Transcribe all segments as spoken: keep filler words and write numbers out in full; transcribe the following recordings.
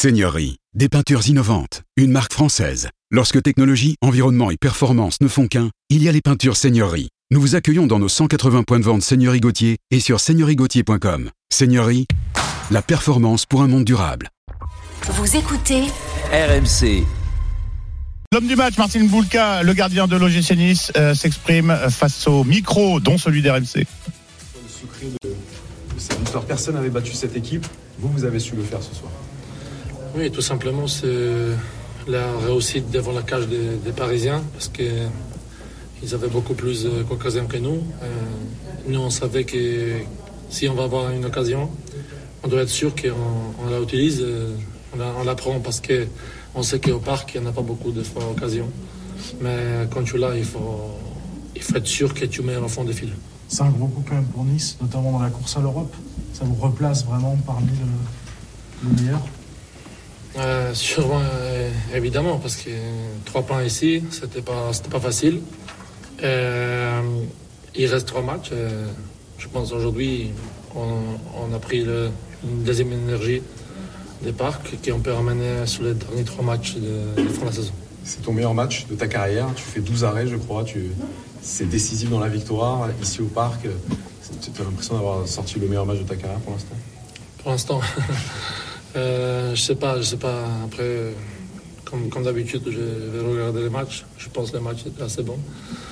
Seigneurie, des peintures innovantes, une marque française. Lorsque technologie, environnement et performance ne font qu'un, il y a les peintures Seigneurie. Nous vous accueillons dans nos cent quatre-vingts points de vente Seigneurie Gauthier et sur seigneurie gauthier point com. Seigneurie, la performance pour un monde durable. Vous écoutez R M C. L'homme du match, Marcin Bulka, le gardien de l'O G C Nice, euh, s'exprime face au micro, dont celui d'R M C. Le secret de, de cette victoire, personne n'avait battu cette équipe. Vous, vous avez su le faire ce soir. Oui, tout simplement, c'est la réussite devant la cage des, des Parisiens, parce qu'ils avaient beaucoup plus d'occasions que nous. Euh, nous, on savait que si on va avoir une occasion, on doit être sûr qu'on on la utilise, on la, on la prend, parce qu'on sait qu'au parc, il n'y en a pas beaucoup de fois d'occasion. Mais quand tu l'as, il faut, il faut être sûr que tu mets au fond des fils. C'est un gros coup quand même pour Nice, notamment dans la course à l'Europe. Ça vous replace vraiment parmi le, le meilleur. Euh, sûrement, euh, évidemment, parce que trois points ici, c'était pas, c'était pas facile. Euh, il reste trois matchs. Euh, je pense aujourd'hui, on, on a pris le, une deuxième énergie des parcs qu'on peut ramener sur les derniers trois matchs de, de fin de la saison. C'est ton meilleur match de ta carrière. Tu fais douze arrêts, je crois. Tu, c'est décisif dans la victoire. Ici au parc, tu as l'impression d'avoir sorti le meilleur match de ta carrière pour l'instant? Pour l'instant. Euh, je sais pas, je sais pas. Après, comme, comme d'habitude, je vais regarder les matchs. Je pense que les matchs étaient assez bons.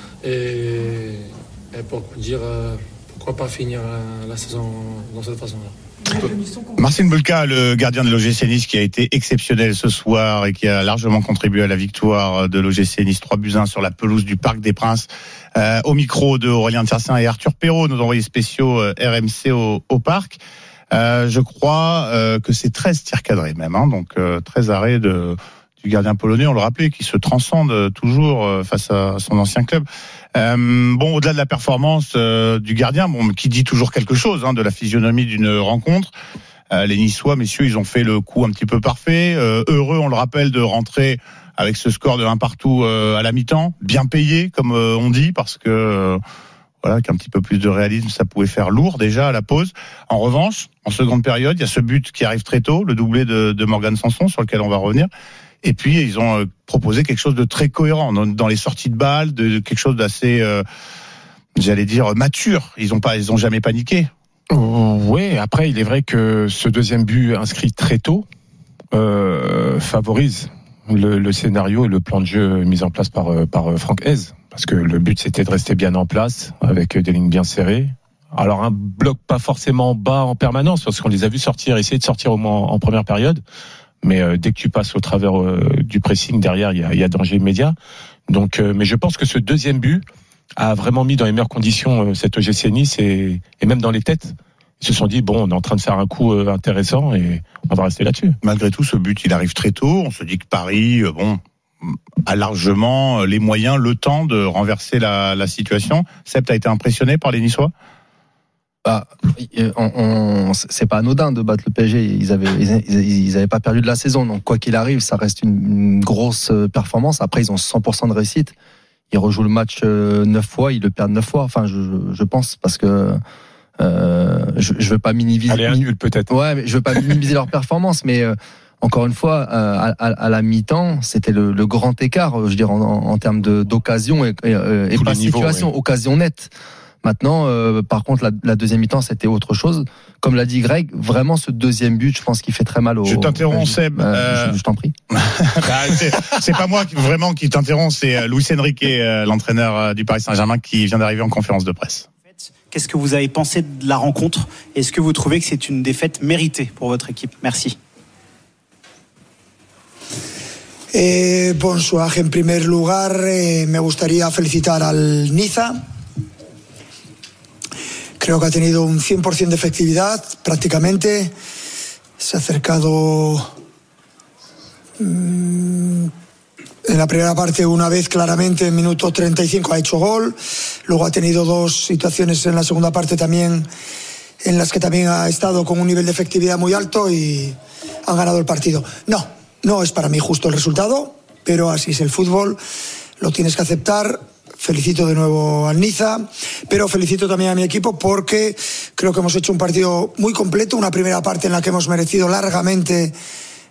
Et, et pour dire, euh, pourquoi pas finir la, la saison dans cette façon-là. Marcin Bulka, le gardien de l'O G C Nice, qui a été exceptionnel ce soir et qui a largement contribué à la victoire de l'O G C Nice trois buts à un sur la pelouse du Parc des Princes. Euh, au micro de Aurélien Tiersin et Arthur Perrault, nos envoyés spéciaux euh, R M C au, au Parc. Euh, je crois euh, que c'est treize tirs cadrés même, hein, donc euh, treize arrêts de, du gardien polonais, on le rappelait, qui se transcende toujours euh, face à son ancien club. Euh, bon, au-delà de la performance euh, du gardien, bon, qui dit toujours quelque chose hein, de la physionomie d'une rencontre, euh, les Niçois, messieurs, ils ont fait le coup un petit peu parfait, euh, heureux, on le rappelle, de rentrer avec ce score de un partout euh, à la mi-temps, bien payé, comme euh, on dit, parce que... Euh, Voilà, qu'un petit peu plus de réalisme, ça pouvait faire lourd déjà à la pause. En revanche, en seconde période, il y a ce but qui arrive très tôt, le doublé de, de Morgan Sanson, sur lequel on va revenir. Et puis, ils ont proposé quelque chose de très cohérent dans, dans les sorties de balles, de, de quelque chose d'assez, euh, j'allais dire, mature. Ils ont pas, ils ont jamais paniqué. Oui, après, il est vrai que ce deuxième but inscrit très tôt euh, favorise le, le scénario et le plan de jeu mis en place par, par Franck Hez. Parce que le but, c'était de rester bien en place, avec des lignes bien serrées. Alors, un bloc pas forcément bas en permanence, parce qu'on les a vus sortir, essayer de sortir au moins en première période. Mais euh, dès que tu passes au travers euh, du pressing, derrière, il y a, y a danger immédiat. Donc, euh, mais je pense que ce deuxième but a vraiment mis dans les meilleures conditions euh, cette O G C Nice, et, et même dans les têtes. Ils se sont dit, bon, on est en train de faire un coup euh, intéressant, et on va rester là-dessus. Malgré tout, ce but, il arrive très tôt. On se dit que Paris, euh, bon... a largement les moyens, le temps de renverser la, la situation. Seb, t'as été impressionné par les Niçois? Bah, on, on, c'est pas anodin de battre le P S G. Ils avaient, ils, ils avaient pas perdu de la saison. Donc, quoi qu'il arrive, ça reste une, une grosse performance. Après, ils ont cent pour cent de réussite. Ils rejouent le match neuf fois, ils le perdent neuf fois. Enfin, je, je pense, parce que, euh, je, je veux pas minimiser. Allez, un nul, peut-être. Ouais, mais je veux pas minimiser leur performance, mais, euh, encore une fois, euh, à, à la mi-temps, c'était le, le grand écart, je veux dire, en, en termes de, d'occasion et, et, et pas situation, niveaux, oui. Occasion nette. Maintenant, euh, par contre, la, la deuxième mi-temps, c'était autre chose. Comme l'a dit Greg, vraiment ce deuxième but, je pense qu'il fait très mal au... Je t'interromps, euh, Seb. Euh, je, je t'en prie. bah, c'est, c'est pas moi qui, vraiment qui t'interromps, c'est Luis Enrique, l'entraîneur du Paris Saint-Germain, qui vient d'arriver en conférence de presse. Qu'est-ce que vous avez pensé de la rencontre? Est-ce que vous trouvez que c'est une défaite méritée pour votre équipe? Merci. Eh, bonsoir. En primer lugar, eh, me gustaría felicitar al Niza. Creo que ha tenido un cien por ciento de efectividad, prácticamente. Se ha acercado mmm, en la primera parte una vez claramente, en minuto treinta y cinco ha hecho gol. Luego ha tenido dos situaciones en la segunda parte también, en las que también ha estado con un nivel de efectividad muy alto y han ganado el partido. No. No es para mí justo el resultado, pero así es el fútbol, lo tienes que aceptar. Felicito de nuevo al Niza, pero felicito también a mi equipo porque creo que hemos hecho un partido muy completo, una primera parte en la que hemos merecido largamente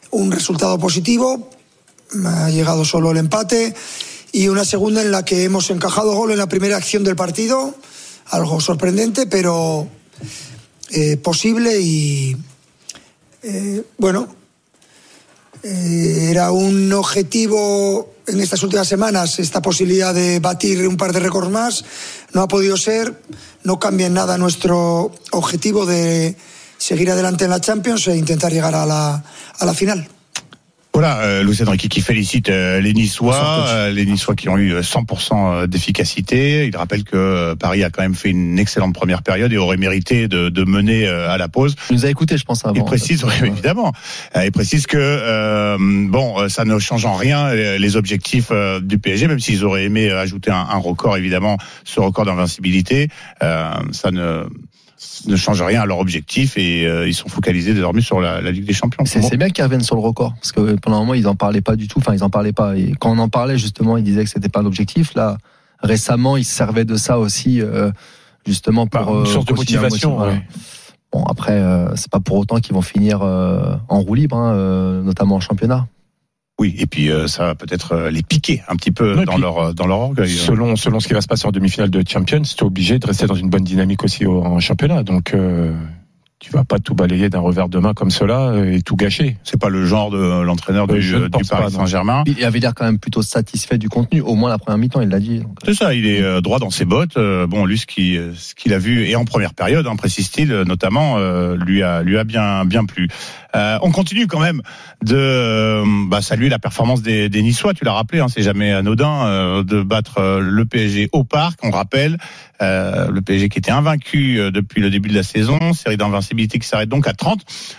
un resultado positivo, ha llegado solo el empate, y una segunda en la que hemos encajado gol en la primera acción del partido, algo sorprendente, pero eh, posible y eh, bueno, eh, era un objetivo en estas últimas semanas, esta posibilidad de batir un par de récords más, no ha podido ser, no cambia en nada nuestro objetivo de seguir adelante en la Champions e intentar llegar a la, a la final. Voilà, euh, Luis Enrique qui félicite euh, les Niçois, euh, les Niçois qui ont eu cent pour cent d'efficacité. Il rappelle que euh, Paris a quand même fait une excellente première période et aurait mérité de, de mener euh, à la pause. Il nous a écouté, je pense, avant. Il précise, oui, évidemment, euh, il précise que euh, bon, ça ne change en rien les objectifs euh, du P S G, même s'ils auraient aimé ajouter un, un record, évidemment, ce record d'invincibilité, euh, ça ne ne change rien à leur objectif et euh, ils sont focalisés désormais sur la, la Ligue des Champions. C'est, c'est bien qu'ils reviennent sur le record parce que pendant un moment ils en parlaient pas du tout, enfin ils en parlaient pas et quand on en parlait justement ils disaient que c'était pas l'objectif. Là récemment ils se servaient de ça aussi euh, justement pour bah, une source euh, de motivation. Voilà. Ouais. Bon après euh, c'est pas pour autant qu'ils vont finir euh, en roue libre, hein, euh, notamment en championnat. Oui, et puis euh, ça va peut-être les piquer un petit peu ouais, dans leur dans leur orgueil. Selon selon ce qui va se passer en demi-finale de Champions, tu es obligé de rester dans une bonne dynamique aussi au, en championnat. Donc euh, tu vas pas tout balayer d'un revers de main comme cela et tout gâcher. C'est pas le genre de l'entraîneur du, du Paris pas, Saint-Germain. Il avait l'air quand même plutôt satisfait du contenu, au moins la première mi-temps, il l'a dit. Donc. C'est ça, il est droit dans ses bottes. Bon, lui, ce qu'il ce qu'il a vu et en première période, hein, précise-t-il, notamment, euh, lui a lui a bien bien plu. Euh, on continue quand même de euh, bah, saluer la performance des, des Niçois. Tu l'as rappelé, hein, c'est jamais anodin euh, de battre euh, le P S G au Parc. On rappelle euh, le P S G qui était invaincu euh, depuis le début de la saison, série d'invincibilité qui s'arrête donc à trente.